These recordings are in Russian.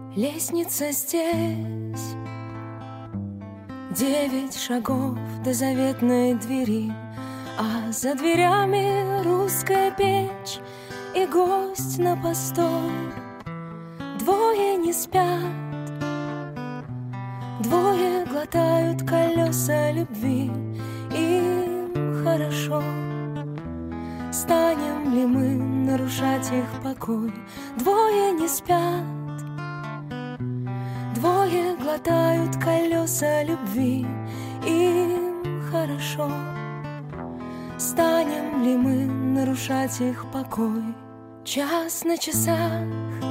Лестница здесь, 9 шагов до заветной двери, а за дверями русская печь и гость на постой. Двое не спят, двое глотают колеса любви. Им хорошо. Станем ли мы нарушать их покой? Двое не спят, двое глотают колеса любви. Им хорошо. Станем ли мы нарушать их покой? Час на часах,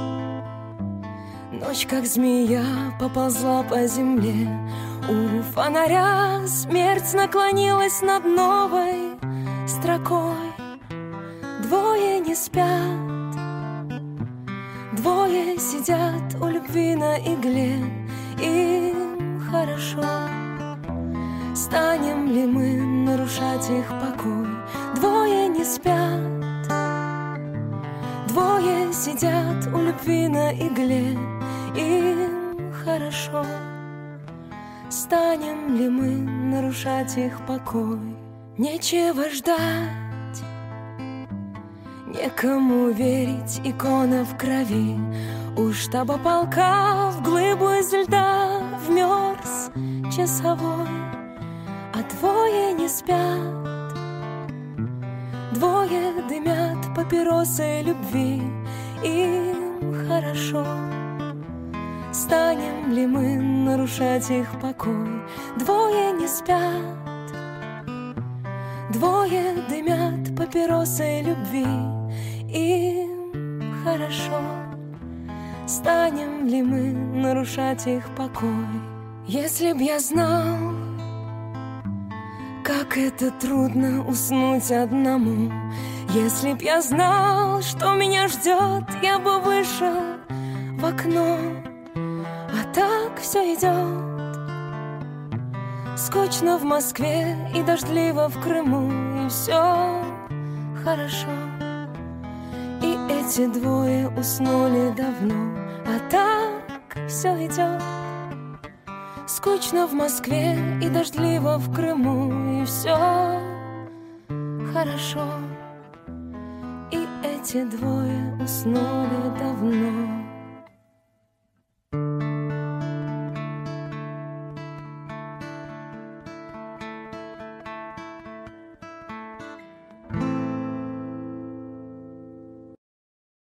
ночь как змея поползла по земле. У фонаря смерть наклонилась над новой строкой. Двое не спят, двое сидят у любви на игле. Им хорошо. Станем ли мы нарушать их покой? Двое не спят, двое сидят у любви на игле. Им хорошо. Станем ли мы нарушать их покой? Нечего ждать, некому верить, икона в крови. У штаба полка в глыбу из льда вмерз часовой. А двое не спят, двое дымят папиросы любви. Им хорошо. Станем ли мы нарушать их покой? Двое не спят, двое дымят папиросы любви. Им хорошо. Станем ли мы нарушать их покой? Если б я знал, как это трудно уснуть одному, если б я знал, что меня ждет, я бы вышел в окно. А так все идет. Скучно в Москве и дождливо в Крыму, и все хорошо. И эти двое уснули давно, а так все идет. Скучно в Москве и дождливо в Крыму, и все хорошо. И эти двое уснули давно.